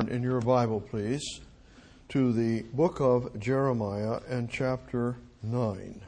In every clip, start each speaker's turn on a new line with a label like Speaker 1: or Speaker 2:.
Speaker 1: turn in your Bible, please, to the book of Jeremiah and chapter 9.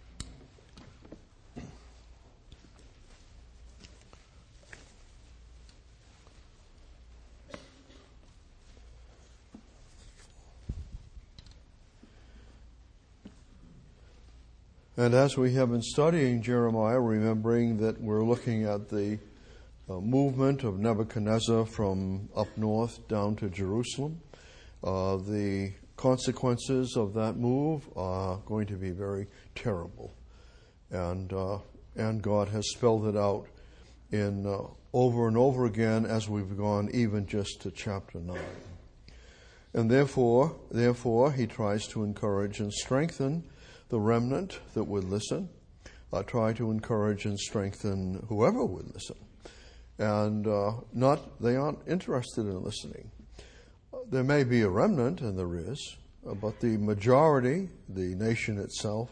Speaker 1: And as we have been studying Jeremiah, remembering that we're looking at the movement of Nebuchadnezzar from up north down to Jerusalem, the consequences of that move are going to be very terrible. And God has spelled it out in over and over again as we've gone even just to chapter 9. And therefore, he tries to encourage and strengthen the remnant that would listen, try to encourage and strengthen whoever would listen. And they aren't interested in listening. There may be a remnant, and there is, but the majority, the nation itself,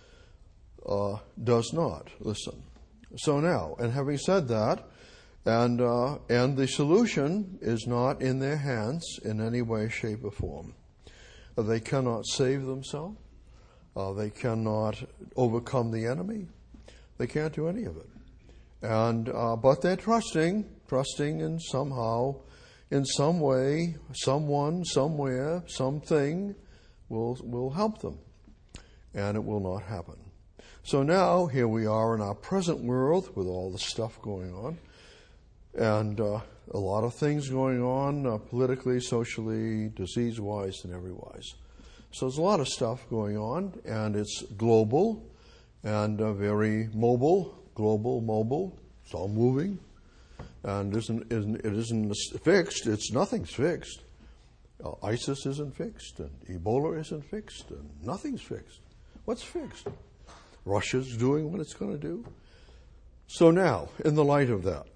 Speaker 1: does not listen. So now, and having said that, and the solution is not in their hands in any way, shape, or form. They cannot save themselves. They cannot overcome the enemy. They can't do any of it. And but they're trusting in somehow, in some way, someone, somewhere, something will help them. And it will not happen. So now, here we are in our present world with all the stuff going on. And a lot of things going on politically, socially, disease-wise, and every-wise. So there's a lot of stuff going on, and it's global and very mobile. Global, mobile, it's all moving, and it isn't fixed. Nothing's fixed. ISIS isn't fixed, and Ebola isn't fixed, and nothing's fixed. What's fixed? Russia's doing what it's going to do. So now, in the light of that,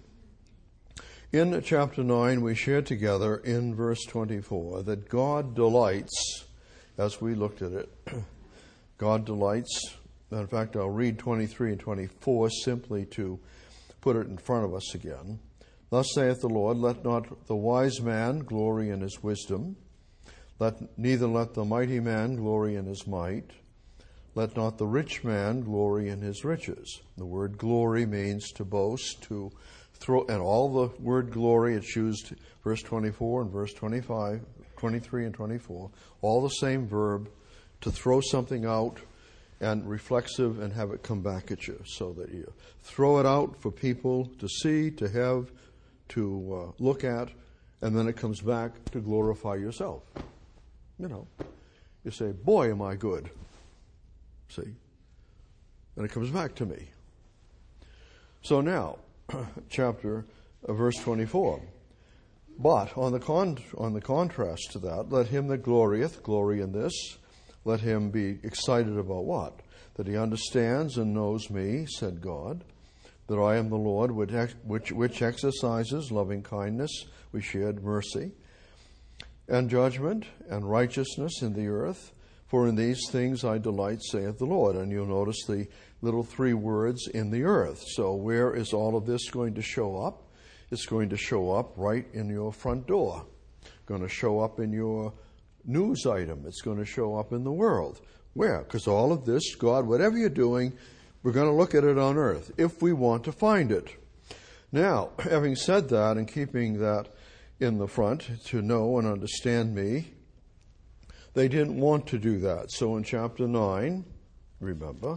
Speaker 1: in chapter 9, we share together in verse 24 that God delights, as we looked at it, God delights. In fact, I'll read 23 and 24 simply to put it in front of us again. Thus saith the Lord, let not the wise man glory in his wisdom, neither let the mighty man glory in his might, let not the rich man glory in his riches. The word glory means to boast, to throw, and all the word glory, it's used verse 24 and verse 25, 23 and 24, all the same verb, to throw something out, and reflexive, and have it come back at you, so that you throw it out for people to see, to have, to look at, and then it comes back to glorify yourself. You say, boy, am I good. See? And it comes back to me. So now, verse 24. But on the contrast to that, let him that glorieth glory in this. Let him be excited about what? That he understands and knows me, said God, that I am the Lord which exercises loving kindness, we shared mercy, and judgment and righteousness in the earth. For in these things I delight, saith the Lord. And you'll notice the little three words, in the earth. So where is all of this going to show up? It's going to show up right in your front door. Going to show up in your news item. It's going to show up in the world. Where? Because all of this, God, whatever you're doing, we're going to look at it on earth if we want to find it. Now, having said that and keeping that in the front to know and understand me, they didn't want to do that. So in chapter 9, remember,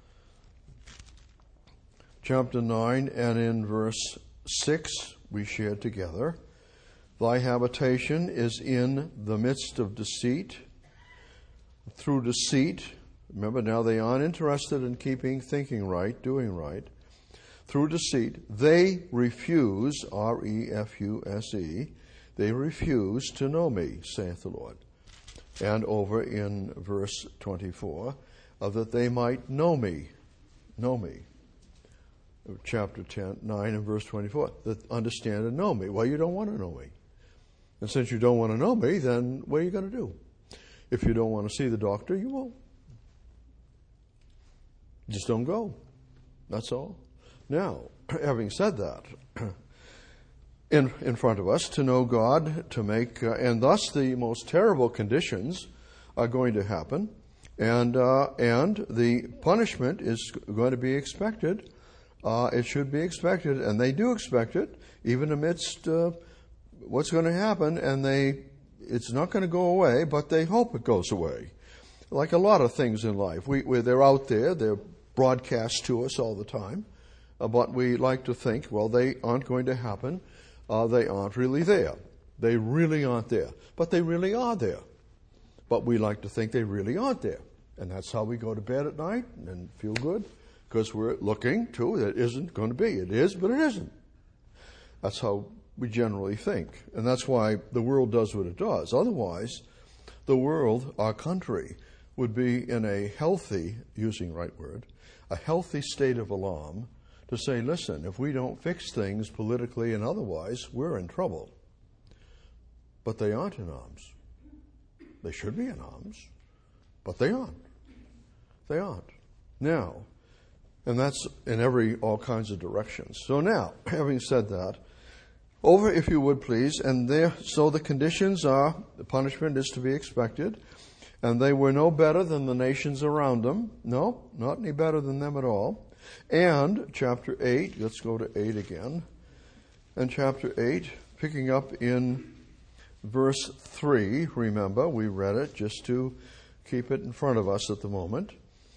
Speaker 1: chapter 9 and in verse 6, we shared together, thy habitation is in the midst of deceit. Through deceit, remember now they aren't interested in thinking right, doing right. Through deceit, they refuse, R-E-F-U-S-E, they refuse to know me, saith the Lord. And over in verse 24, that they might know me. Chapter 9 and verse 24, that understand and know me. Well, you don't want to know me. And since you don't want to know me, then what are you going to do? If you don't want to see the doctor, you won't. Just don't go. That's all. Now, having said that, in front of us to know God, to make, and thus the most terrible conditions are going to happen, and the punishment is going to be expected. It should be expected, and they do expect it, even amidst what's going to happen, and it's not going to go away, but they hope it goes away. Like a lot of things in life, they're out there, they're broadcast to us all the time, but we like to think, well, they aren't going to happen. They aren't really there. They really aren't there. But they really are there. But we like to think they really aren't there. And that's how we go to bed at night and feel good, because we're looking to it isn't going to be. It is, but it isn't. That's how we generally think. And that's why the world does what it does. Otherwise, the world, our country, would be in a healthy, using the right word, a healthy state of alarm to say, listen, if we don't fix things politically and otherwise, we're in trouble. But they aren't in arms. They should be in arms, but they aren't. They aren't. Now, and that's in all kinds of directions. So now, having said that, over, if you would please, so the conditions are, the punishment is to be expected, and they were no better than the nations around them. No, not any better than them at all. And chapter 8, let's go to 8 again. And chapter 8, picking up in verse 3, remember, we read it just to keep it in front of us at the moment.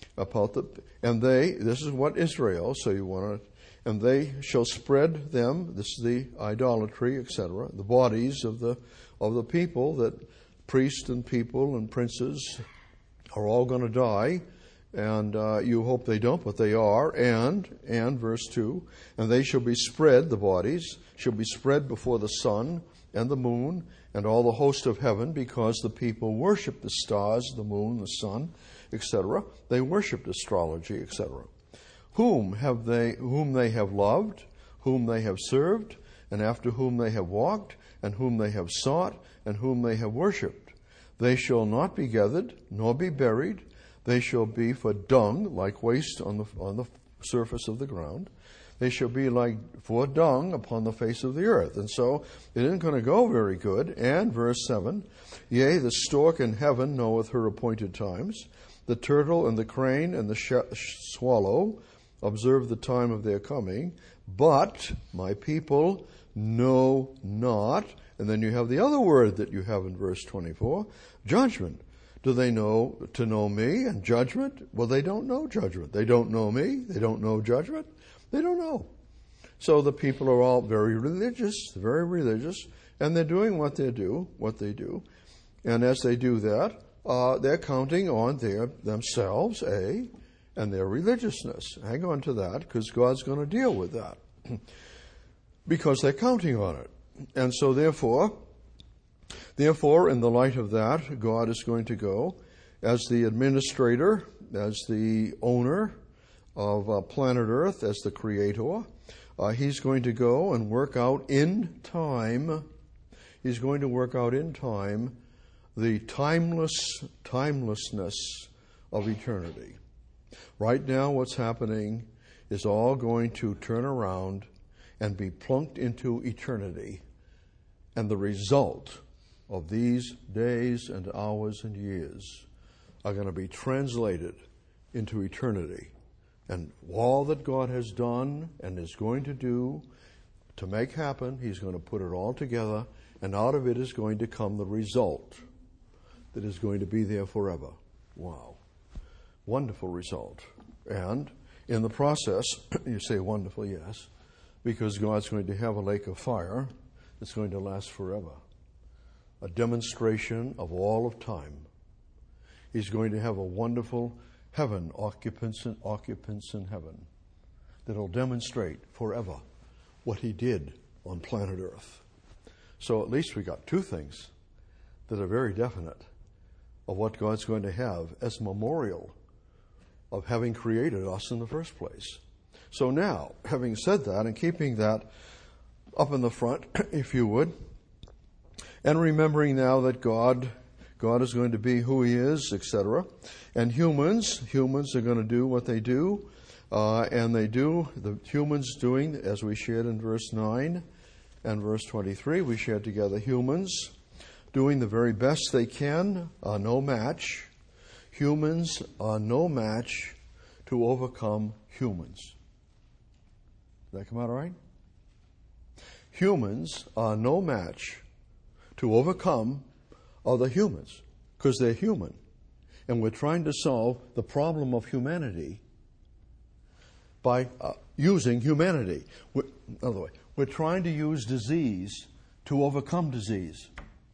Speaker 1: This is what Israel, so you want to, and they shall spread them, this is the idolatry, etc., the bodies of the people, that priests and people and princes are all going to die. And you hope they don't, but they are. And verse 2, and they shall be spread, the bodies, shall be spread before the sun and the moon and all the host of heaven, because the people worship the stars, the moon, the sun, etc. They worshipped astrology, etc. Whom they have loved, whom they have served, and after whom they have walked, and whom they have sought, and whom they have worshipped. They shall not be gathered, nor be buried. They shall be for dung, like waste on the surface of the ground. They shall be like for dung upon the face of the earth. And so it isn't going to go very good. And verse 7, yea, the stork in heaven knoweth her appointed times. The turtle and the crane and the swallow observe the time of their coming. But my people know not. And then you have the other word that you have in verse 24, judgment. Do they know to know me and judgment? Well, they don't know judgment. They don't know me. They don't know judgment. They don't know. So the people are all very religious, and they're doing what they do. And as they do that, they're counting on themselves, and their religiousness. Hang on to that, because God's going to deal with that. Because they're counting on it. And so therefore, in the light of that, God is going to go as the administrator, as the owner of planet Earth, as the creator. He's going to go and work out in time. He's going to work out in time the timelessness of eternity. Right now, what's happening is all going to turn around and be plunked into eternity. And the result of these days and hours and years are going to be translated into eternity. And all that God has done and is going to do to make happen, He's going to put it all together, and out of it is going to come the result that is going to be there forever. Wow. Wonderful result. And in the process, you say wonderful, yes, because God's going to have a lake of fire that's going to last forever. A demonstration of all of time. He's going to have a wonderful heaven, occupants in heaven, that'll demonstrate forever what He did on planet Earth. So at least we got two things that are very definite of what God's going to have as memorial of having created us in the first place. So now, having said that and keeping that up in the front, if you would, and remembering now that God is going to be who He is, etc. And humans are going to do what they do, and they do, the humans doing, as we shared in verse 9, and verse 23, we shared together humans doing the very best they can are no match. Humans are no match to overcome humans. Did that come out all right? Humans are no match to overcome other humans because they're human. And we're trying to solve the problem of humanity by using humanity. Another way, we're trying to use disease to overcome disease.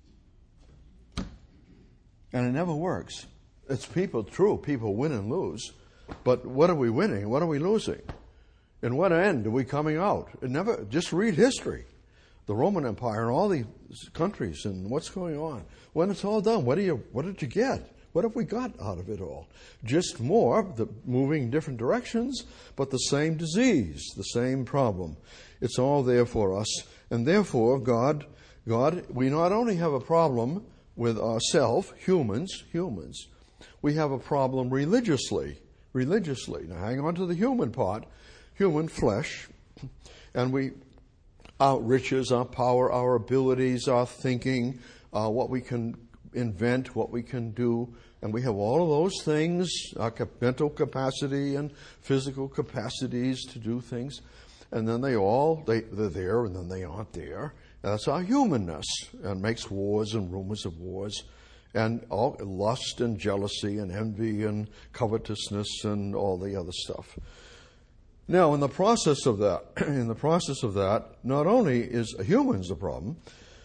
Speaker 1: And it never works. It's people win and lose. But what are we winning? What are we losing? In what end are we coming out? Just read history. The Roman Empire and all these countries and what's going on. When it's all done, what did you get? What have we got out of it all? Just moving in different directions, but the same disease, the same problem. It's all there for us. And therefore, God, we not only have a problem with ourselves, humans, we have a problem religiously. Now hang on to the human part, human flesh, and our riches, our power, our abilities, our thinking, what we can invent, what we can do, and we have all of those things, our mental capacity and physical capacities to do things, and then they're there and then they aren't there. That's our humanness, and makes wars and rumors of wars, and all lust and jealousy and envy and covetousness and all the other stuff. Now, in the process of that, not only is humans a problem,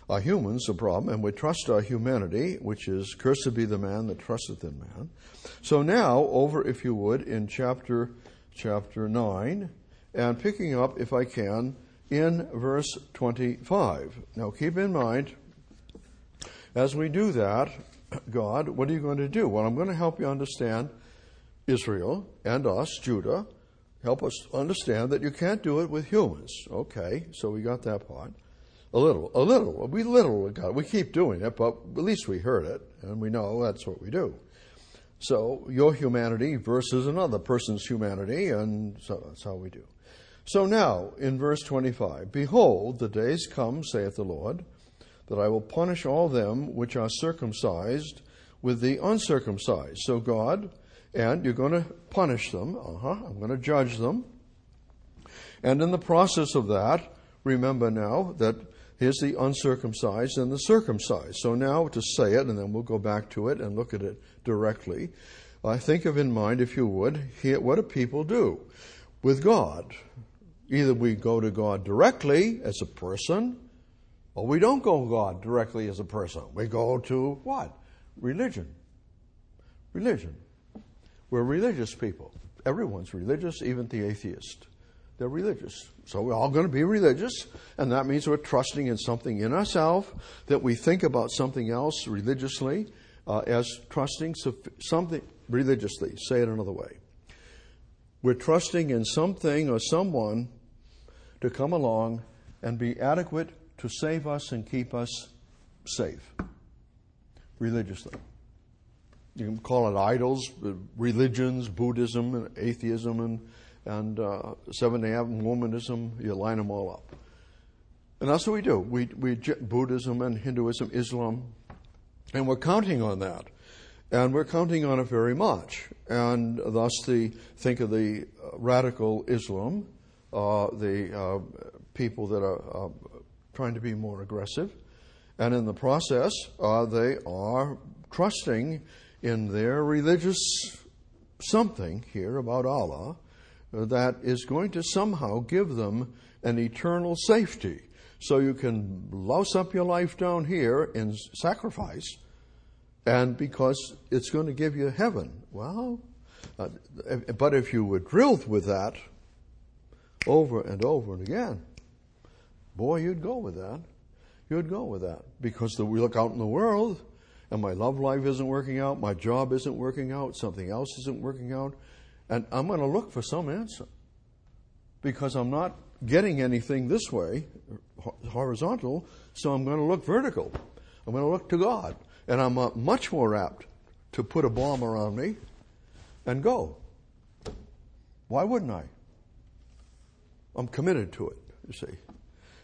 Speaker 1: and we trust our humanity, which is, cursed be the man that trusteth in man. So now, over, if you would, in chapter 9, and picking up, if I can, in verse 25. Now, keep in mind, as we do that, God, what are you going to do? Well, I'm going to help you understand Israel and us, Judah. Help us understand that you can't do it with humans. Okay, so we got that part. A little. We keep doing it, but at least we heard it, and we know that's what we do. So your humanity versus another person's humanity, and so that's how we do. So now, in verse 25, behold, the days come, saith the Lord, that I will punish all them which are circumcised with the uncircumcised. So God, and you're going to punish them. I'm going to judge them. And in the process of that, remember now that here's the uncircumcised and the circumcised. So now to say it, and then we'll go back to it and look at it directly. Think of in mind, if you would, what do people do with God? Either we go to God directly as a person, or we don't go to God directly as a person. We go to what? Religion. We're religious people. Everyone's religious, even the atheist. They're religious. So we're all going to be religious, and that means we're trusting in something in ourselves, that we think about something else religiously as trusting something religiously. Say it another way. We're trusting in something or someone to come along and be adequate to save us and keep us safe religiously. You can call it idols, religions, Buddhism, and atheism, and Seventh-day Adventist womanism. You line them all up. And that's what we do. We Buddhism and Hinduism, Islam, and we're counting on that. And we're counting on it very much. And thus think of the radical Islam, the people that are trying to be more aggressive. And in the process, they are trusting in their religious something here about Allah that is going to somehow give them an eternal safety. So you can louse up your life down here in sacrifice, and because it's going to give you heaven. Well, but if you were drilled with that over and over and again, boy, you'd go with that. Because we look out in the world, and my love life isn't working out, my job isn't working out, something else isn't working out, and I'm going to look for some answer. Because I'm not getting anything this way, horizontal, so I'm going to look vertical. I'm going to look to God. And I'm much more apt to put a bomb around me and go. Why wouldn't I? I'm committed to it, you see.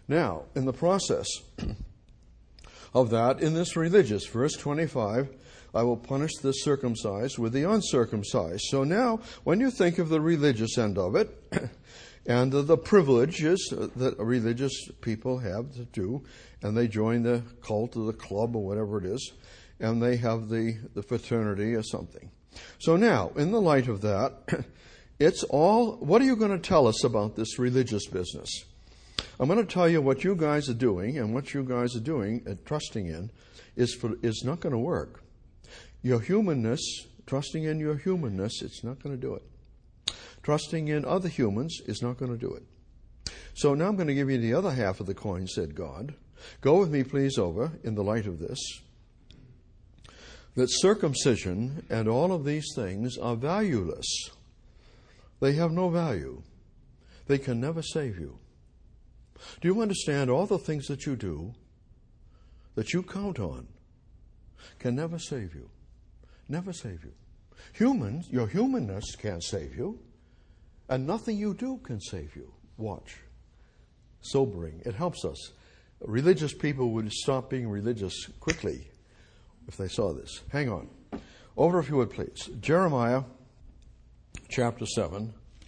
Speaker 1: Now, in the process of that, in this religious, verse 25, I will punish the circumcised with the uncircumcised. So now, when you think of the religious end of it, and the privileges that religious people have to do, and they join the cult or the club or whatever it is, and they have the fraternity or something. So now, in the light of that, it's all, what are you going to tell us about this religious business? I'm going to tell you what you guys are doing, and what you guys are doing and trusting in is not going to work. Your humanness, trusting in your humanness, it's not going to do it. Trusting in other humans is not going to do it. So now I'm going to give you the other half of the coin, said God. Go with me, please, over, in the light of this, that circumcision and all of these things are valueless. They have no value. They can never save you. Do you understand all the things that you do, that you count on, can never save you? Never save you. Humans, your humanness can't save you, and nothing you do can save you. Watch. Sobering. It helps us. Religious people would stop being religious quickly if they saw this. Hang on. Over, if you would, please. Jeremiah chapter 7.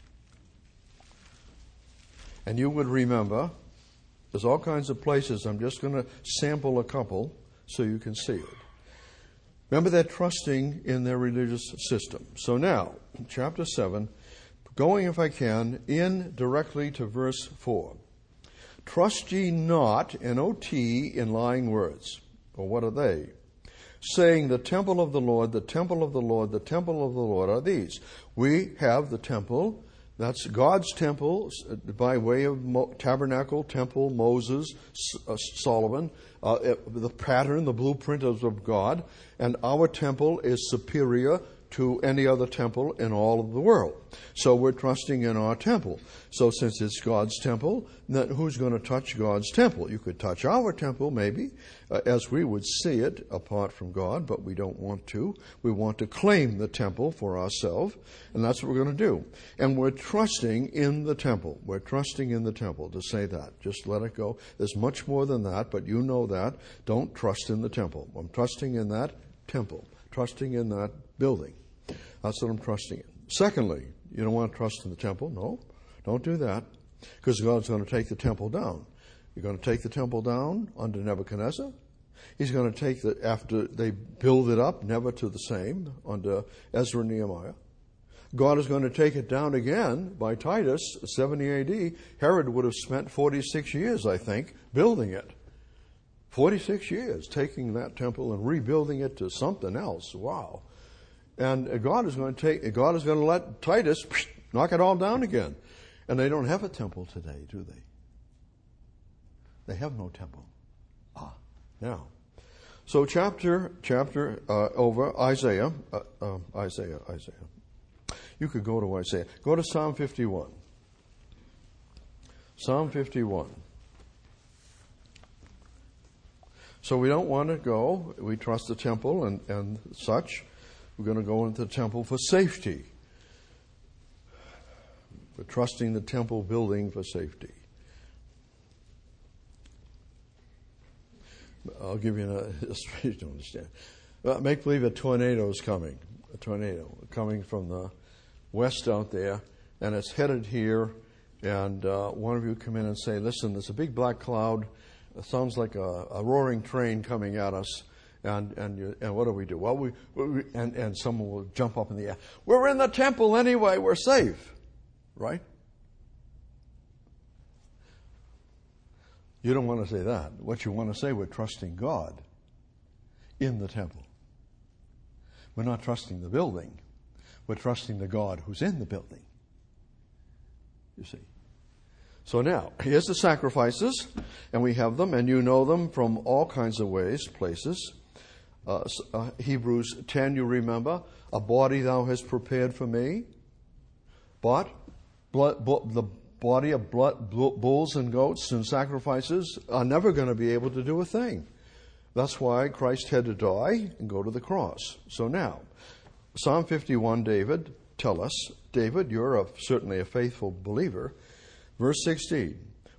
Speaker 1: And you would remember, there's all kinds of places. I'm just going to sample a couple so you can see it. Remember, they're trusting in their religious system. So now, chapter 7, going, if I can, in directly to verse 4. Trust ye not, N-O-T, in lying words. Or what are they? Saying, the temple of the Lord, the temple of the Lord, the temple of the Lord are these. We have the temple. That's God's temple by way of tabernacle, temple, Moses, Solomon, the pattern, the blueprint of God. And our temple is superior to any other temple in all of the world. So we're trusting in our temple. So since it's God's temple, then who's going to touch God's temple? You could touch our temple, maybe, as we would see it apart from God, but we don't want to. We want to claim the temple for ourselves, and that's what we're going to do. And we're trusting in the temple. We're trusting in the temple, to say that. Just let it go. There's much more than that, but you know that. Don't trust in the temple. I'm trusting in that temple, trusting in that building. That's what I'm trusting in. Secondly, you don't want to trust in the temple. No, don't do that, because God's going to take the temple down. You're going to take the temple down under Nebuchadnezzar. He's going to take the, after they build it up, never to the same, under Ezra and Nehemiah. God is going to take it down again by Titus, 70 A.D. Herod would have spent 46 years, I think, building it. 46 years taking that temple and rebuilding it to something else. Wow. And God is going to let Titus knock it all down again. And they don't have a temple today, do they? They have no temple. Now. So chapter over Isaiah. Isaiah. You could go to Isaiah. Go to Psalm 51. Psalm 51. So we don't want to go. We trust the temple and such. We're going to go into the temple for safety. We're trusting the temple building for safety. I'll give you an illustration to understand. Make believe a tornado is coming. A tornado coming from the west out there, and it's headed here. And one of you come in and say, listen, there's a big black cloud. It sounds like a roaring train coming at us. And what do we do? Well, and someone will jump up in the air. We're in the temple anyway. We're safe, right? You don't want to say that. What you want to say, we're trusting God in the temple. We're not trusting the building. We're trusting the God who's in the building. You see. So now, here's the sacrifices, and we have them, and you know them from all kinds of ways, places. Hebrews 10, you remember, a body thou hast prepared for me. But the body of bulls and goats and sacrifices are never going to be able to do a thing. That's why Christ had to die and go to the cross. So now, Psalm 51, David, tell us, David, you're certainly a faithful believer. Verse 16,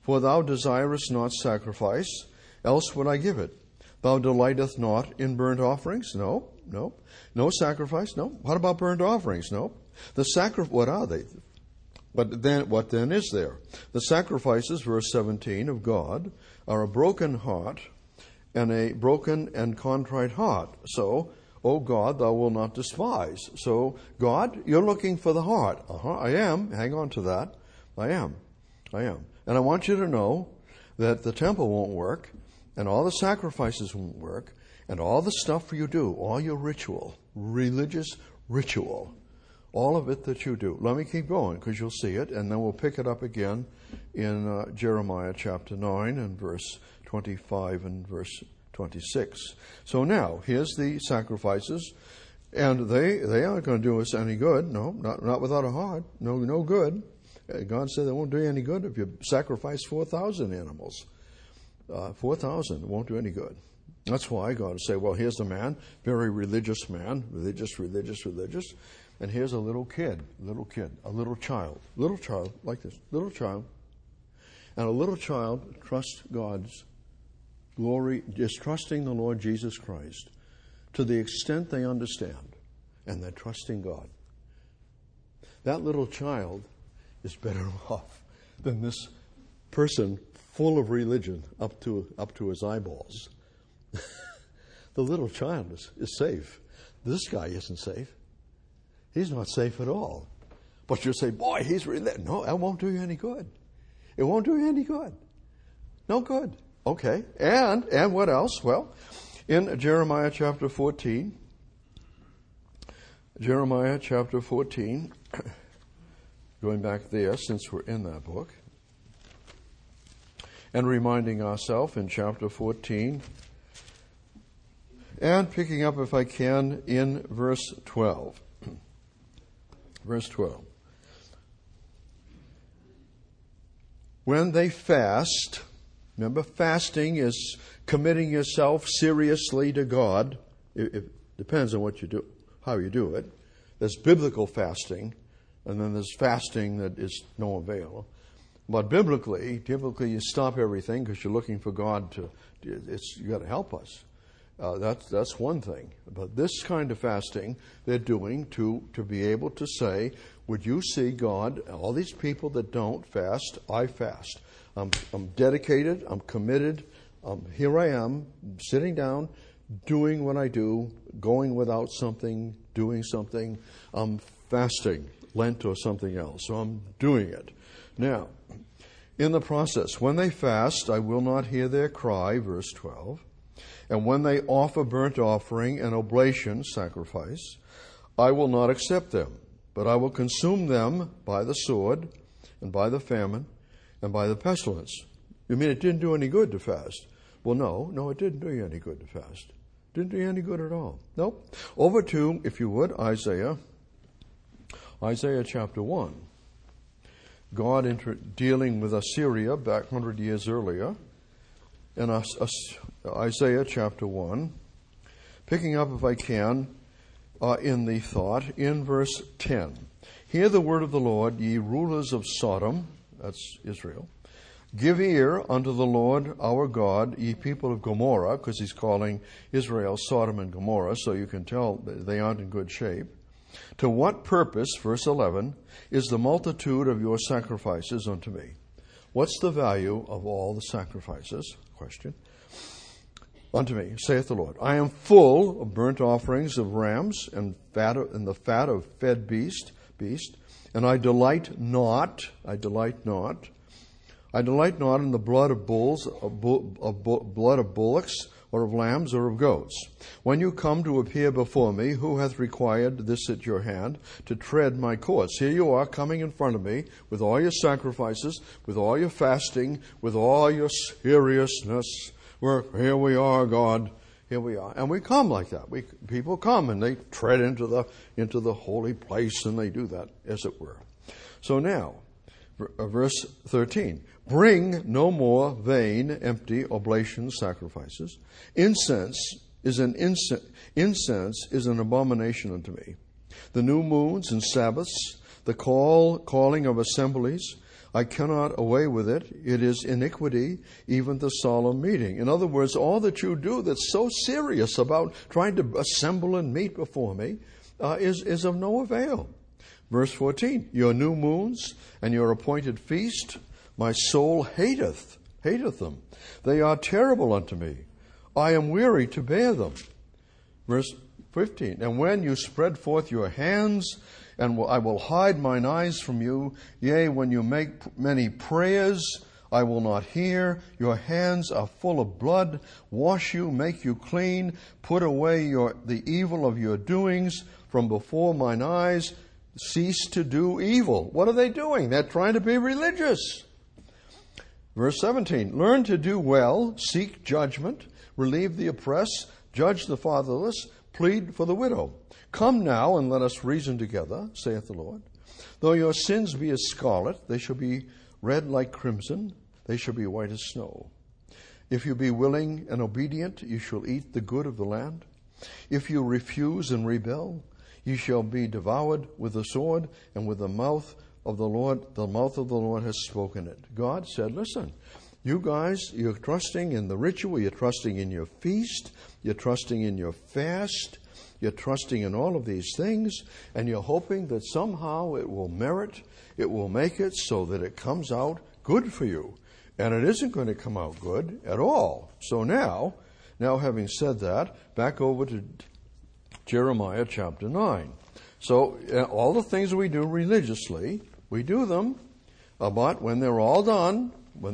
Speaker 1: For thou desirest not sacrifice, else would I give it. Thou delightest not in burnt offerings? No. No sacrifice? No. What about burnt offerings? No. What are they? What then is there? The sacrifices, verse 17, of God are a broken heart and a broken and contrite heart. So, O God, thou wilt not despise. So, God, you're looking for the heart. I am. Hang on to that. I am. And I want you to know that the temple won't work, and all the sacrifices won't work, and all the stuff you do, all your religious ritual, all of it that you do. Let me keep going, because you'll see it, and then we'll pick it up again in Jeremiah chapter 9 and verse 25 and verse 26. So now, here's the sacrifices, and they aren't going to do us any good. No, not without a heart. No good. God said it won't do you any good if you sacrifice 4,000 animals. 4,000 won't do any good. That's why God will say, well, here's a man, very religious man, religious, and here's a little kid, a little child like this, little child. And a little child trusts God's glory, is trusting the Lord Jesus Christ to the extent they understand, and they're trusting God. That little child is better off than this person full of religion up to his eyeballs. The little child is safe. This guy isn't safe. He's not safe at all. But you'll say, boy, he's religious. No, that won't do you any good. It won't do you any good. No good. Okay. And what else? Well, in Jeremiah chapter 14, going back there since we're in that book, and reminding ourselves in chapter 14, and picking up, if I can, in verse 12. Verse 12. When they fast, remember, fasting is committing yourself seriously to God. It depends on what you do, how you do it. There's biblical fasting, and then there's fasting that is no avail. But biblically you stop everything because you're looking for God to. You got to help us. That's one thing. But this kind of fasting they're doing to be able to say, would you see God? All these people that don't fast, I fast. I'm dedicated. I'm committed. Here I am, sitting down, doing what I do, going without something, doing something. I'm fasting, Lent or something else. So I'm doing it. Now, in the process, when they fast, I will not hear their cry, verse 12. And when they offer burnt offering and oblation, sacrifice, I will not accept them, but I will consume them by the sword and by the famine and by the pestilence. You mean it didn't do any good to fast? Well, no, it didn't do you any good to fast. Didn't do you any good at all. Nope. Over to, if you would, Isaiah chapter 1. God dealing with Assyria back 100 years earlier. In Isaiah chapter 1, picking up, if I can, in the thought, in verse 10. Hear the word of the Lord, ye rulers of Sodom, that's Israel. Give ear unto the Lord our God, ye people of Gomorrah, because he's calling Israel Sodom and Gomorrah, so you can tell they aren't in good shape. To what purpose, verse 11, is the multitude of your sacrifices unto me? What's the value of all the sacrifices? Question. Unto me, saith the Lord, I am full of burnt offerings of rams and the fat of fed beast, and I delight not in the blood of bulls, blood of bullocks, or of lambs, or of goats. When you come to appear before me, who hath required this at your hand, to tread my courts? Here you are coming in front of me with all your sacrifices, with all your fasting, with all your seriousness. Here we are, God. Here we are. And we come like that. People come and they tread into the holy place, and they do that, as it were. So now, verse 13. Bring no more vain, empty oblation sacrifices. Incense is an abomination unto me. The new moons and Sabbaths, the calling of assemblies, I cannot away with it. It is iniquity, even the solemn meeting. In other words, all that you do that's so serious about trying to assemble and meet before me is of no avail. Verse 14, your new moons and your appointed feast, my soul hateth them. They are terrible unto me. I am weary to bear them. Verse 15, and when you spread forth your hands, and I will hide mine eyes from you. Yea, when you make many prayers, I will not hear. Your hands are full of blood. Wash you, make you clean. Put away the evil of your doings from before mine eyes. Cease to do evil. What are they doing? They're trying to be religious. Verse 17, learn to do well, seek judgment, relieve the oppressed, judge the fatherless, plead for the widow. Come now and let us reason together, saith the Lord. Though your sins be as scarlet, they shall be red like crimson, they shall be white as snow. If you be willing and obedient, you shall eat the good of the land. If you refuse and rebel, you shall be devoured with the sword, and with the mouth of the Lord has spoken it. God said, listen, you guys, you're trusting in the ritual, you're trusting in your feast, you're trusting in your fast, you're trusting in all of these things, and you're hoping that somehow it will make it so that it comes out good for you. And it isn't going to come out good at all. So now having said that, back over to Jeremiah chapter 9. So all the things we do religiously, we do them, but when they're all done,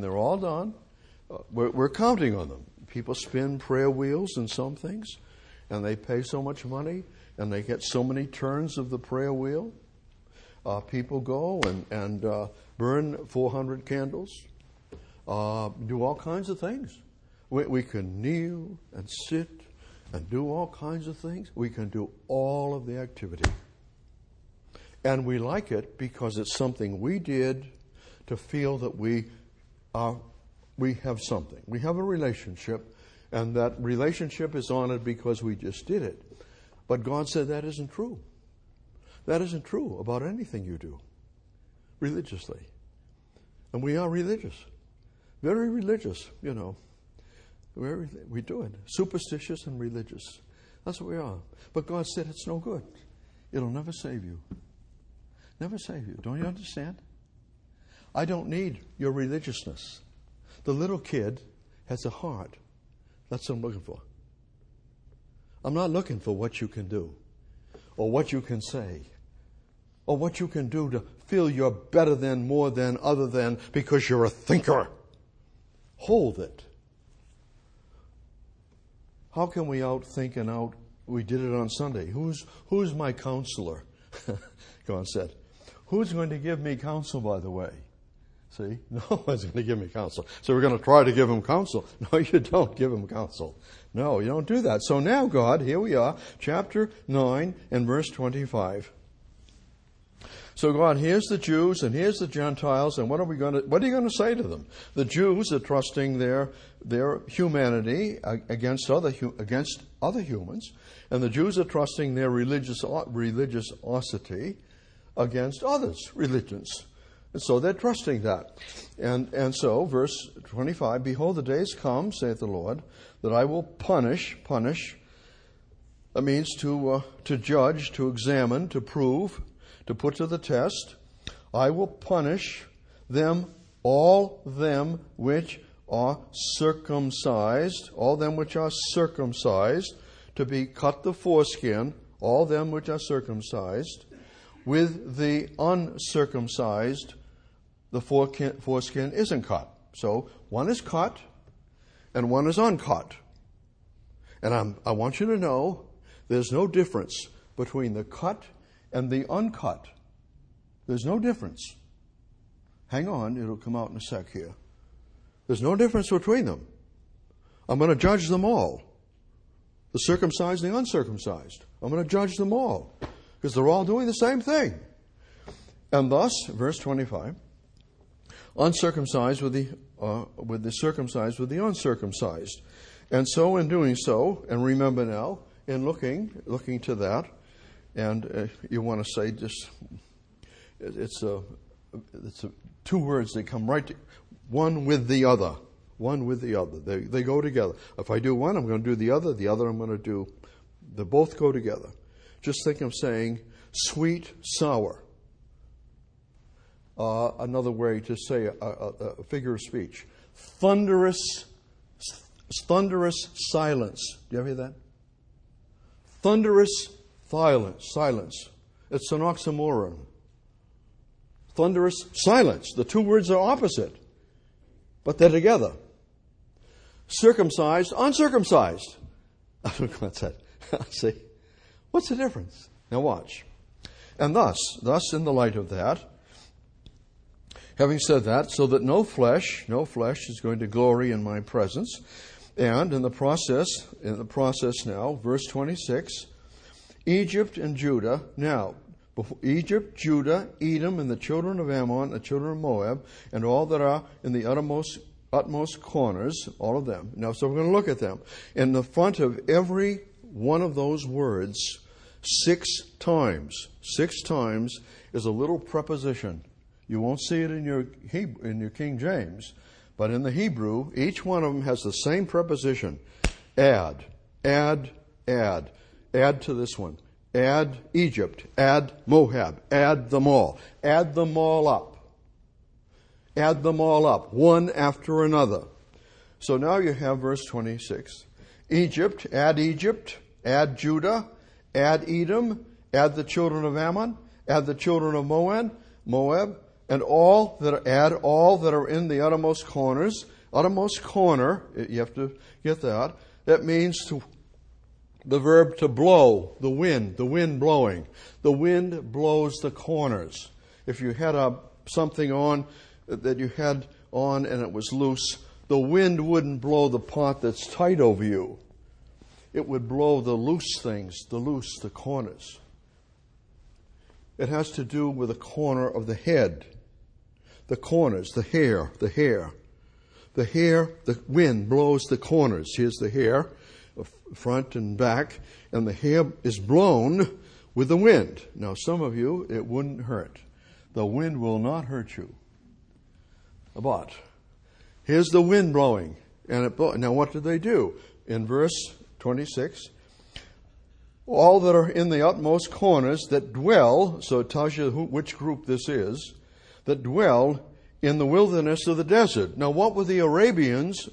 Speaker 1: we're counting on them. People spin prayer wheels in some things, and they pay so much money, and they get so many turns of the prayer wheel. People go and burn 400 candles, do all kinds of things. We can kneel and sit and do all kinds of things. We can do all of the activity. And we like it because it's something we did to feel that we have something. We have a relationship, and that relationship is honored because we just did it. But God said that isn't true. That isn't true about anything you do religiously. And we are religious. Very religious, you know. We do it. Superstitious and religious. That's what we are. But God said it's no good. It'll never save you. Never save you. Don't you understand? I don't need your religiousness. The little kid has a heart. That's what I'm looking for. I'm not looking for what you can do, or what you can say, or what you can do to feel you're better than, more than, other than, because you're a thinker. Hold it. How can we outthink and out? We did it on Sunday. Who's my counselor? God said. Who's going to give me counsel, by the way? See? No one's going to give me counsel. So we're going to try to give him counsel. No, you don't give him counsel. No, you don't do that. So now, God, here we are, chapter 9 and verse 25. So God, here's the Jews and here's the Gentiles, and what are you going to say to them? The Jews are trusting their humanity against other humans, and the Jews are trusting their religiosity against others' religions. And so they're trusting that. And so, verse 25, behold, the days come, saith the Lord, that I will punish. That means to judge, to examine, to prove, to put to the test. I will punish them, all them which are circumcised, to be cut the foreskin, all them which are circumcised, with the uncircumcised, the foreskin isn't cut. So one is cut and one is uncut. And I want you to know there's no difference between the cut and the uncut. There's no difference. Hang on, it'll come out in a sec here. There's no difference between them. I'm going to judge them all. The circumcised and the uncircumcised. I'm going to judge them all. Because they're all doing the same thing. And thus, verse 25, uncircumcised with the circumcised with the uncircumcised. And so in doing so, and remember now, in looking to that, and you want to say just, it's two words that come right to one with the other. One with the other. They go together. If I do one, I'm going to do the other I'm going to do. They both go together. Just think of saying sweet, sour. Another way to say a figure of speech. Thunderous silence. Do you ever hear that? Thunderous silence. It's an oxymoron. Thunderous silence. The two words are opposite, but they're together. Circumcised, uncircumcised. What's that? See? What's the difference? Now watch. And thus, in the light of that, having said that, so that no flesh is going to glory in my presence. And in the process now, verse 26, Egypt and Judah. Now, Egypt, Judah, Edom, and the children of Ammon, the children of Moab, and all that are in the utmost corners, all of them. Now, so we're going to look at them. In the front of every one of those words, 6 times is a little preposition. You won't see it in your King James, but in the Hebrew, each one of them has the same preposition. Add to this one. Add Egypt, add Moab, add them all. Add them all up. Add them all up, one after another. So now you have verse 26. Egypt, add Judah, add Edom, add the children of Ammon, add the children of Moab, and all that are in the uttermost corners. Uttermost corner, you have to get that. That means the verb to blow, the wind blowing. The wind blows the corners. If you had something on that you had on and it was loose, the wind wouldn't blow the part that's tight over you. It would blow the loose things, the corners. It has to do with the corner of the head. The corners, the hair. The hair, the wind blows the corners. Here's the hair, front and back, and the hair is blown with the wind. Now, some of you, it wouldn't hurt. The wind will not hurt you. But here's the wind blowing. Now, what did they do? In verse 26, all that are in the utmost corners that dwell, so it tells you which group this is, that dwell in the wilderness of the desert. Now, what were the Arabians,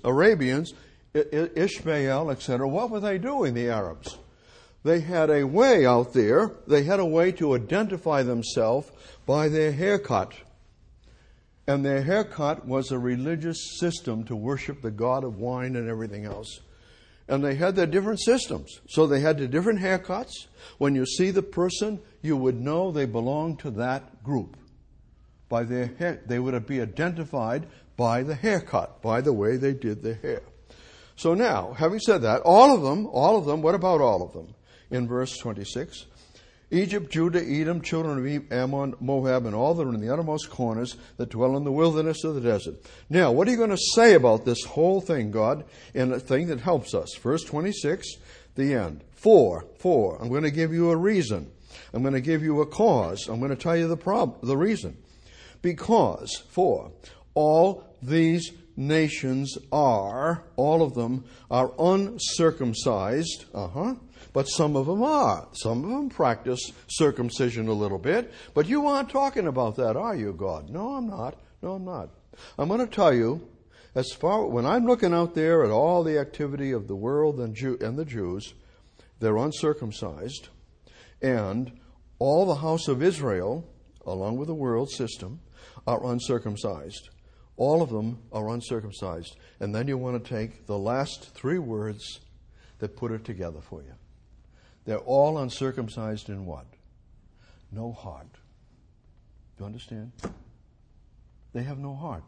Speaker 1: Ishmael, etc., what were they doing, the Arabs? They had a way out there, they had a way to identify themselves by their haircut. And their haircut was a religious system to worship the god of wine and everything else. And they had their different systems. So they had the different haircuts. When you see the person, you would know they belonged to that group. By their hair, they would be identified by the haircut, by the way they did their hair. So now, having said that, all of them, what about all of them? In verse 26, Egypt, Judah, Edom, children of Ammon, Moab, and all that are in the uttermost corners that dwell in the wilderness of the desert. Now, what are you going to say about this whole thing, God, in a thing that helps us? Verse 26, the end. For, I'm going to give you a reason. I'm going to give you a cause. I'm going to tell you the reason. Because, for, all these nations all of them are uncircumcised, but some of them are. Some of them practice circumcision a little bit, but you aren't talking about that, are you, God? No, I'm not. I'm going to tell you, when I'm looking out there at all the activity of the world and the Jews, they're uncircumcised, and all the house of Israel, along with the world system, are uncircumcised. All of them are uncircumcised. And then you want to take the last 3 words that put it together for you. They're all uncircumcised in what? No heart. Do you understand? They have no heart.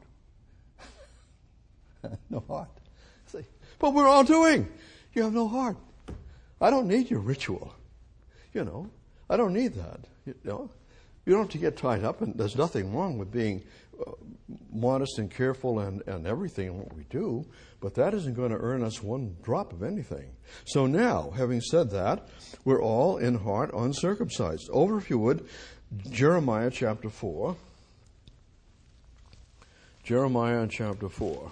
Speaker 1: No heart. See? But we're all doing. You have no heart. I don't need your ritual. I don't need that. You don't have to get tied up, and there's nothing wrong with being modest and careful and everything in what we do, but that isn't going to earn us one drop of anything. So now, having said that, we're all in heart uncircumcised. Over, if you would, Jeremiah chapter 4. Jeremiah chapter 4.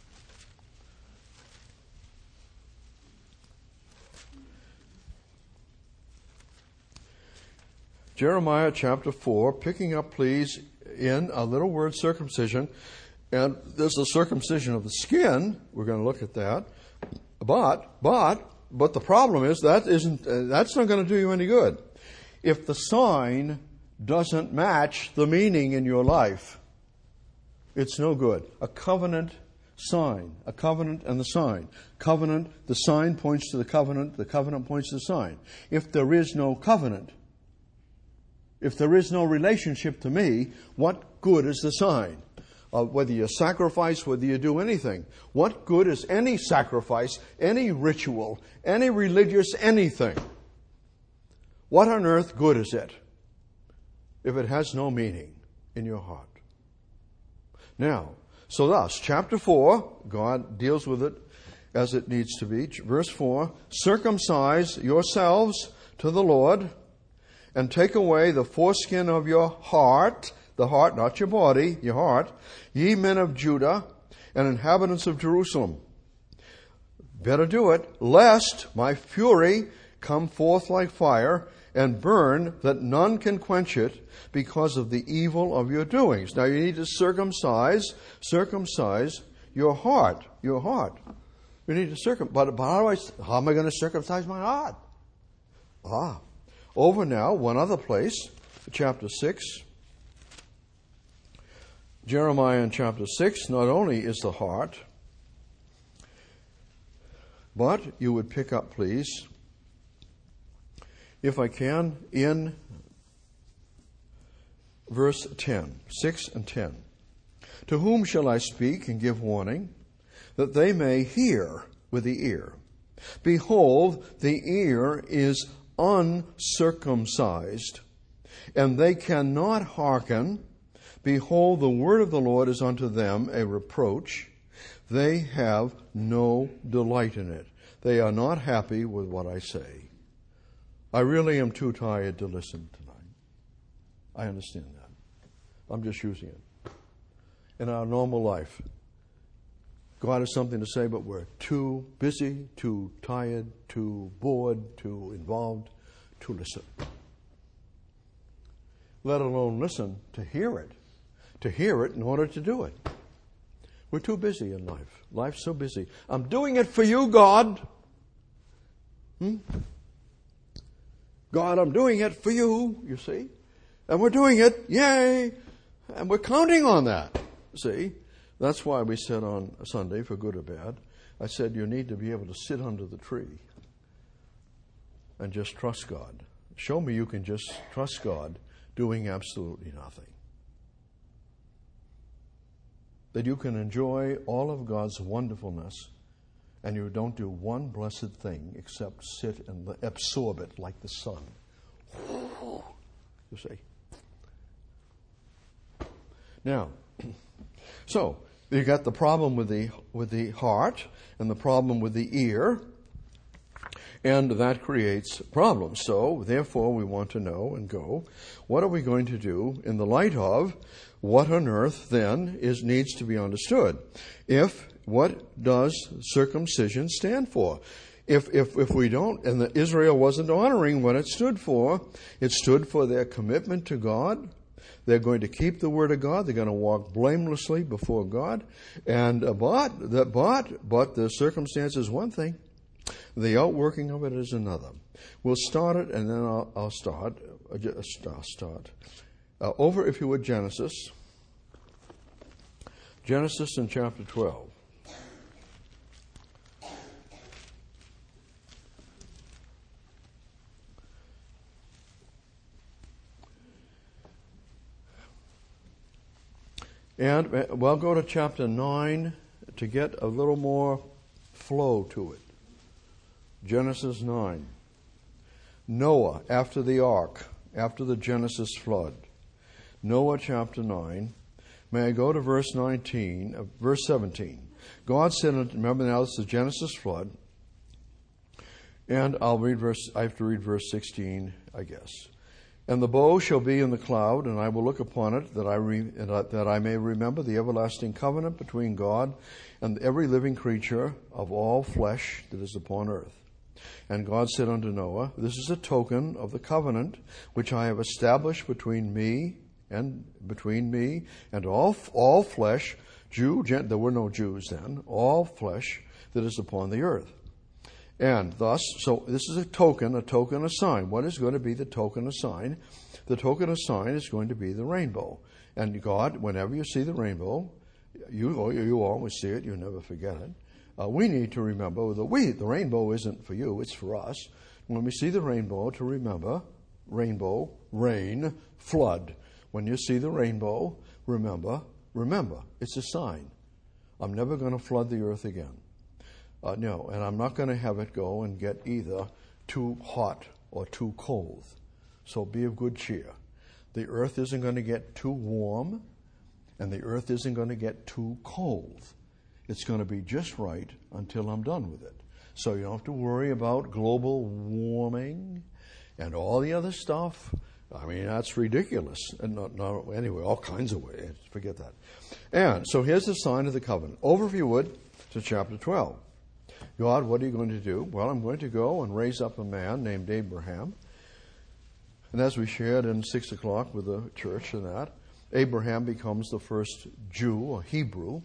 Speaker 1: Jeremiah chapter 4, picking up, please, in a little word circumcision. And there's a circumcision of the skin. We're going to look at that. But the problem is that's not going to do you any good. If the sign doesn't match the meaning in your life, it's no good. A covenant sign, a covenant and the sign. Covenant, the sign points to the covenant points to the sign. If there is no covenant, if there is no relationship to me, what good is the sign? Whether you sacrifice, whether you do anything. What good is any sacrifice, any ritual, any religious anything? What on earth good is it if it has no meaning in your heart? Now, so thus, chapter 4, God deals with it as it needs to be. Verse 4, circumcise yourselves to the Lord and take away the foreskin of your heart, the heart, not your body, your heart, ye men of Judah and inhabitants of Jerusalem. Better do it, lest my fury come forth like fire and burn, that none can quench it because of the evil of your doings. Now you need to circumcise your heart. Your heart. You need to but how am I going to circumcise my heart? Over now, one other place, chapter 6. Jeremiah in chapter 6, not only is the heart, but you would pick up, please, if I can, in verse 10, 6 and 10. To whom shall I speak and give warning, that they may hear with the ear? Behold, the ear is uncircumcised, and they cannot hearken. Behold, the word of the Lord is unto them a reproach. They have no delight in it. They are not happy with what I say. I really am too tired to listen tonight. I understand that. I'm just using it. In our normal life, God has something to say, but we're too busy, too tired, too bored, too involved to listen. Let alone listen to hear it. To hear it in order to do it. We're too busy in life. Life's so busy. I'm doing it for you, God. God, I'm doing it for you, you see. And we're doing it, yay. And we're counting on that, see. That's why we said on Sunday, for good or bad, I said you need to be able to sit under the tree and just trust God. Show me you can just trust God doing absolutely nothing. That you can enjoy all of God's wonderfulness and you don't do one blessed thing except sit and absorb it like the sun. You see. Now, so you got the problem with the heart and the problem with the ear, and that creates problems. So, therefore, we want to know and go, what are we going to do in the light of what on earth then needs to be understood? What does circumcision stand for? If we don't, and Israel wasn't honoring what it stood for their commitment to God. They're going to keep the word of God. They're going to walk blamelessly before God. And but the circumstance is one thing. The outworking of it is another. We'll start it, and then I'll start. Over, if you would, Genesis. Genesis in chapter 12. And we'll go to chapter 9 to get a little more flow to it. Genesis 9. Noah, after the ark, after the Genesis flood. Noah chapter 9. May I go to verse 17. God said, remember now this is the Genesis flood. And I have to read verse 16, I guess. And the bow shall be in the cloud, and I will look upon it, that I may remember the everlasting covenant between God and every living creature of all flesh that is upon earth. And God said unto Noah, This is a token of the covenant which I have established between me and all flesh, there were no Jews then, all flesh that is upon the earth. And thus, so this is a token, a sign. What is going to be the token, a sign? The token, a sign is going to be the rainbow. And God, whenever you see the rainbow, you always see it, you never forget it. We need to remember the rainbow isn't for you, it's for us. When we see the rainbow, to remember, rainbow, rain, flood. When you see the rainbow, remember, it's a sign. I'm never going to flood the earth again. No, and I'm not going to have it go and get either too hot or too cold. So be of good cheer. The earth isn't going to get too warm, and the earth isn't going to get too cold. It's going to be just right until I'm done with it. So you don't have to worry about global warming and all the other stuff. I mean, that's ridiculous. And anyway, all kinds of ways. Forget that. And so here's the sign of the covenant. Over, if you would, to chapter 12. God, what are you going to do? Well, I'm going to go and raise up a man named Abraham. And as we shared in 6 o'clock with the church and that, Abraham becomes the first Jew, a Hebrew,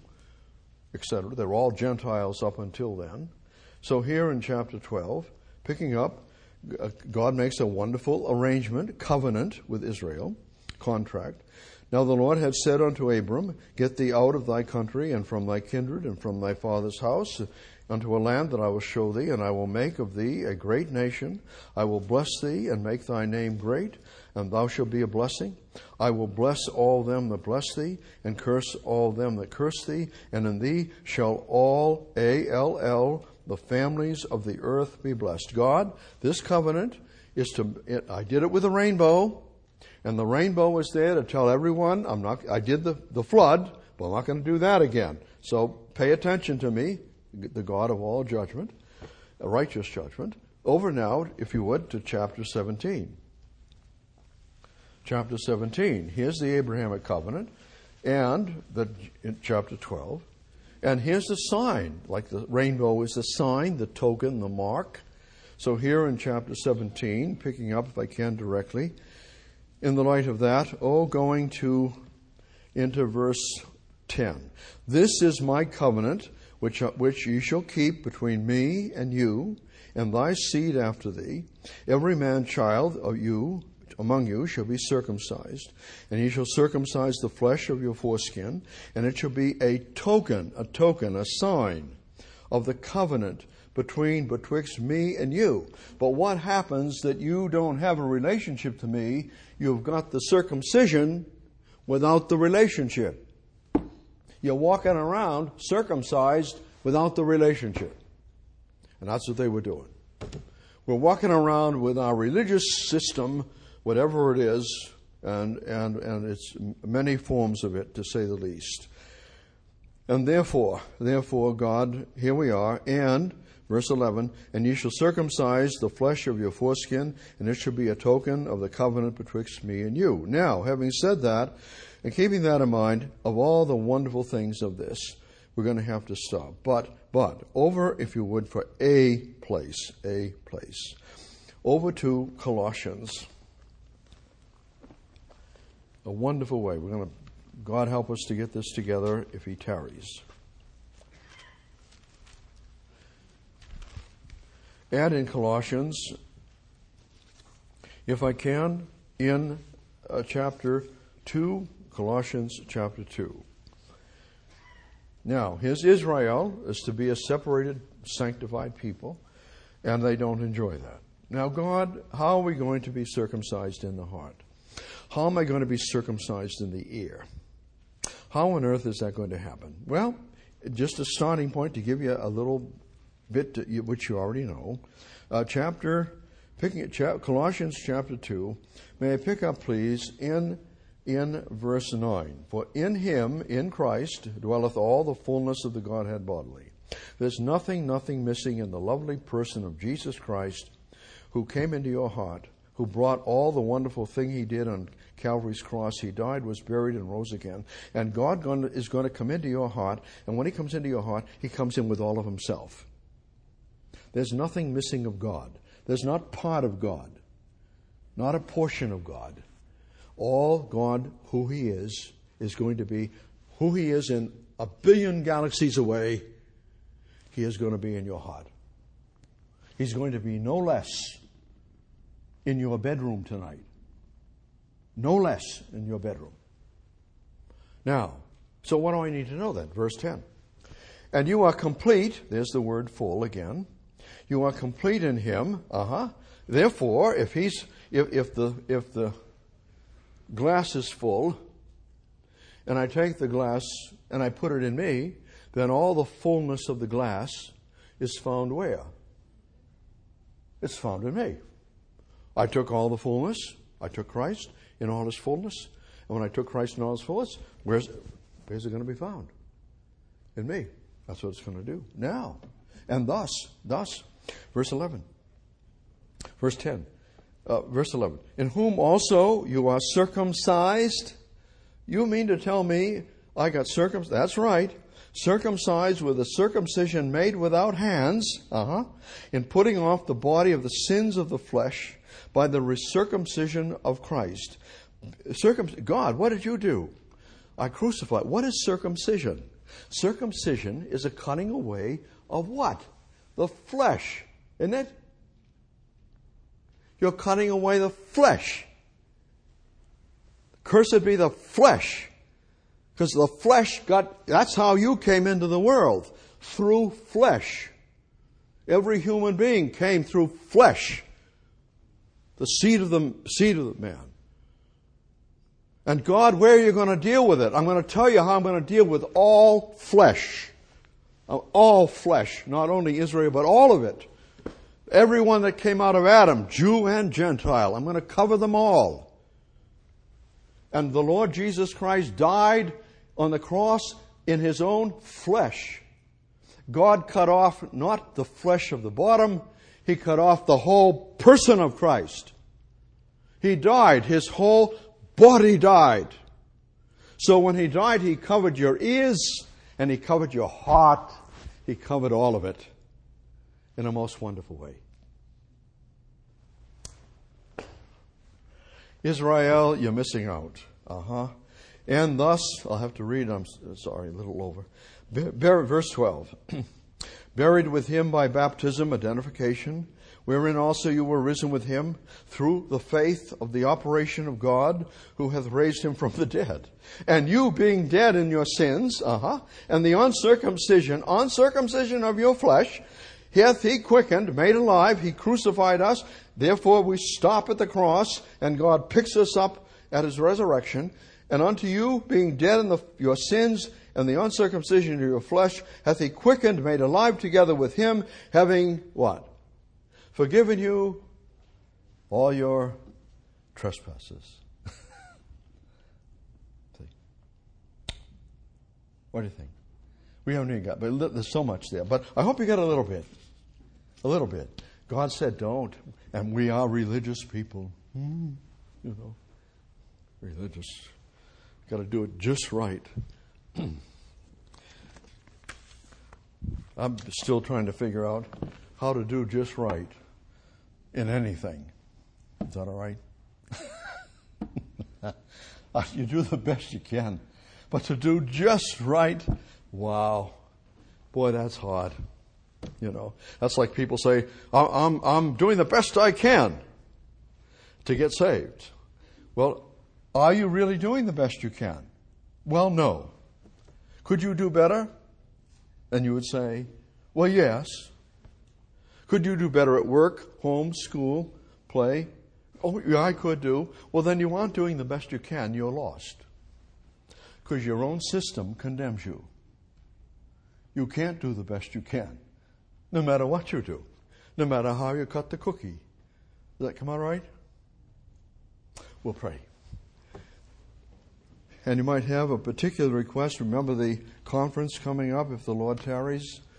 Speaker 1: etc. They're all Gentiles up until then. So here in chapter 12, picking up, God makes a wonderful arrangement, covenant with Israel, contract. Now the Lord had said unto Abram, Get thee out of thy country and from thy kindred and from thy father's house, unto a land that I will show thee, and I will make of thee a great nation. I will bless thee and make thy name great, and thou shalt be a blessing. I will bless all them that bless thee, and curse all them that curse thee, and in thee shall all, A-L-L, the families of the earth be blessed. God, this covenant is I did it with a rainbow, and the rainbow was there to tell everyone, I did the flood, but I'm not going to do that again. So pay attention to me, the God of all judgment, a righteous judgment. Over now, if you would, to chapter 17. Chapter 17. Here's the Abrahamic covenant, and in chapter 12. And here's the sign, like the rainbow is the sign, the token, the mark. So here in chapter 17, picking up, if I can directly, in the light of that, going into verse 10. This is my covenant, which ye shall keep between me and you, and thy seed after thee. Every man child of you among you shall be circumcised, and ye shall circumcise the flesh of your foreskin, and it shall be a token, a sign of the covenant betwixt me and you. But what happens that you don't have a relationship to me? You've got the circumcision without the relationship. You're walking around circumcised without the relationship. And that's what they were doing. We're walking around with our religious system, whatever it is, and it's many forms of it, to say the least. And therefore, God, here we are, and verse 11, and ye shall circumcise the flesh of your foreskin, and it shall be a token of the covenant betwixt me and you. Now, having said that, and keeping that in mind, of all the wonderful things of this, we're going to have to stop. But over, if you would, for a place. Over to Colossians. A wonderful way. God help us to get this together if He tarries. And in Colossians, if I can, in chapter 2, Colossians chapter 2. Now, his Israel is to be a separated, sanctified people, and they don't enjoy that. Now, God, how are we going to be circumcised in the heart? How am I going to be circumcised in the ear? How on earth is that going to happen? Well, just a starting point to give you a little bit which you already know. Colossians chapter 2. May I pick up, please, in verse 9. For in him, in Christ, dwelleth all the fullness of the Godhead bodily. There's nothing missing in the lovely person of Jesus Christ, who came into your heart, who brought all the wonderful thing he did on Calvary's cross. He died, was buried, and rose again. And God is going to come into your heart, and when he comes into your heart, he comes in with all of himself. There's nothing missing of God. There's not part of God, not a portion of God. All God, who he is going to be who he is in a billion galaxies away. He is going to be in your heart. He's going to be no less in your bedroom tonight. No less in your bedroom. Now, so what do I need to know then? Verse 10. And you are complete. There's the word full again. You are complete in him. Therefore, if the glass is full, and I take the glass and I put it in me, then all the fullness of the glass is found where? It's found in me. I took all the fullness. I took Christ in all his fullness. And when I took Christ in all his fullness, where's it going to be found? In me. That's what it's going to do. Now. And thus, verse 11. Verse 10. Verse 11. In whom also you are circumcised. You mean to tell me I got circumcised? That's right. Circumcised with a circumcision made without hands, in putting off the body of the sins of the flesh by the circumcision of Christ. God, what did you do? I crucified. What is circumcision? Circumcision is a cutting away of what? The flesh, isn't it? You're cutting away the flesh. Cursed be the flesh. Because the flesh that's how you came into the world. Through flesh. Every human being came through flesh. The seed of the man. And God, where are you going to deal with it? I'm going to tell you how I'm going to deal with all flesh. All flesh. Not only Israel, but all of it. Everyone that came out of Adam, Jew and Gentile. I'm going to cover them all. And the Lord Jesus Christ died on the cross in his own flesh. God cut off not the flesh of the bottom, he cut off the whole person of Christ. He died, his whole body died. So when he died, he covered your ears and he covered your heart. He covered all of it in a most wonderful way. Israel, you're missing out. And thus, I'll have to read, I'm sorry, a little over. Verse 12. Buried with him by baptism, identification, wherein also you were risen with him through the faith of the operation of God, who hath raised him from the dead. And you being dead in your sins, and the uncircumcision of your flesh, hath he quickened, made alive, he crucified us. Therefore we stop at the cross, and God picks us up at his resurrection. And unto you, being dead in your sins and the uncircumcision of your flesh, hath he quickened, made alive together with him, having what? Forgiven you all your trespasses. What do you think? We haven't even got, but there's so much there. But I hope you got a little bit. A little bit. God said don't. And we are religious people. Religious. Got to do it just right. I'm still trying to figure out how to do just right in anything. Is that all right? You do the best you can. But to do just right, wow. Boy, that's hard. That's like people say, I'm doing the best I can to get saved. Well, are you really doing the best you can? Well, no. Could you do better? And you would say, well, yes. Could you do better at work, home, school, play? Oh, yeah, I could do. Well, then you aren't doing the best you can. You're lost. Because your own system condemns you. You can't do the best you can, no matter what you do, no matter how you cut the cookie. Does that come out right? We'll pray. And you might have a particular request. Remember the conference coming up if the Lord tarries.